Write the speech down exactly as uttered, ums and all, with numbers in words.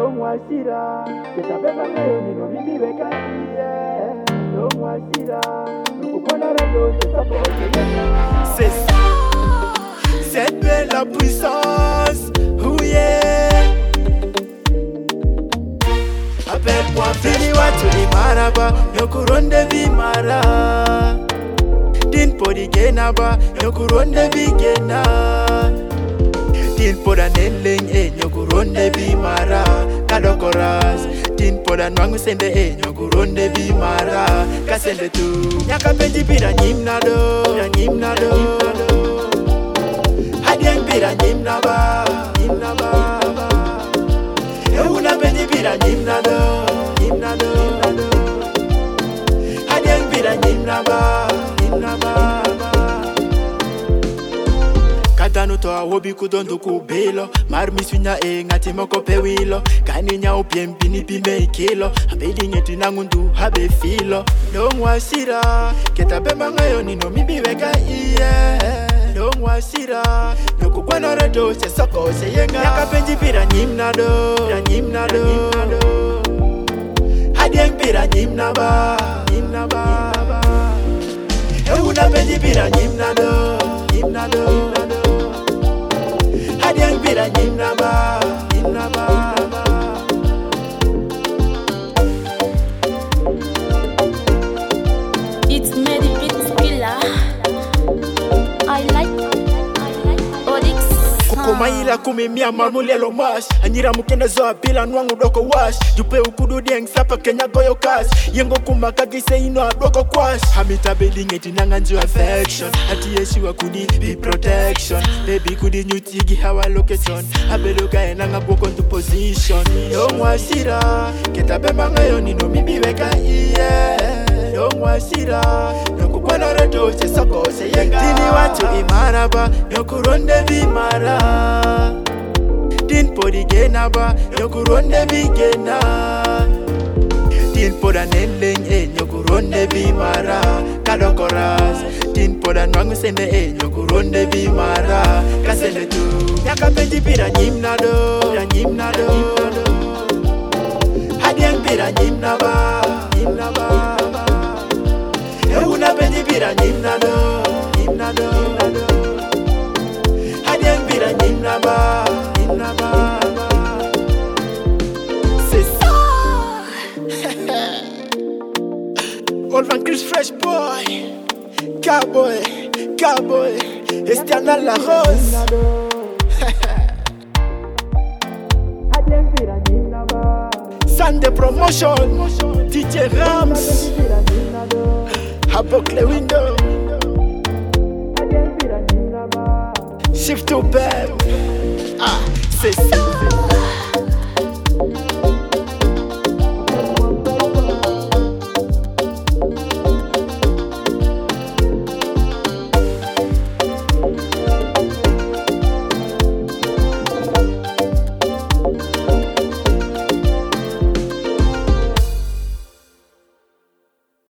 Don't washira, get a better mayo, no mimi weka iye. Don't washira, no kupona rado, c'est ça pour le C'est ça, cette belle puissance, oh yeah. Appelle-moi Fini watu ni maraba, yokuronde vimara. Din podi genaba, yokuronde vigena. Tin poda nenling e nyokuronde vimara. Kadokoras, tin poda nwangu sende e nyokuronde vimara. Kasende tu, nyaka penji pira nyimnado, ya nyimnado. Hadien pira nyimnaba, nyimnaba. Una penji pira nyimnado, nyimnado. Hadien pira nyimnaba, nyimnaba. Katano to awobi kudondo kubelo. Marmi sunya e ngati moko pewilo. Kaninya upiempi ni pime ikilo. Abedi ngeti nangundu habe filo. Don't washira, keta bema ngayo nino mibi weka iye. Don't washira, yoku kwano redo se soko se yenga. Nyaka penji pira nyimnado, ya nyimnado. Hadien pira nyimnaba, nyimnaba. Una penji pira nyimnado, nyimnado. Hadien pira nyimnaba, nyimnaba. It's Medi Beats Killer. I like, I like Oryx. Kumaila kumimia mamulelo mash. Anyira mukenda zoa bila nwangu doko wash. Jupe ukudu dieng sapa kenya goyo cash. Yengo kumakagise ino adoko kwash. Hamita building eti nanganju affection. Ati yeshiwa kudi be protection. Baby kudi nyutigi hawa location. Abeluka enanga boko into position. Don't washira, keta bema ngayo nino mibi weka iye. Don't washira, yoku kwano redo che soko se yenga. Tini watu imaraba, yoku ronde vimara. Tin podi genaba, yoku ronde vigena. Tin poda nenling e, yoku ronde vimara. Kadokoras, tin poda nwangu sende e, yoku ronde vimara. Kasende tu, nyaka penji pira nyimnado, ya nyimnado. Hadien pira nyimnaba, nyimnaba. Una penji pira nyimnado, nyimnado. Hadien pira nyimnaba, nyimnaba. C'est ça. Old Van Chris Fresh Boy, Cowboy, Cowboy, Estiana La Rose. Hadien pira nyimnaba. Sunday Promotion, D J Rams, Abocle Window, Shift to Bed. Ah, c'est ça.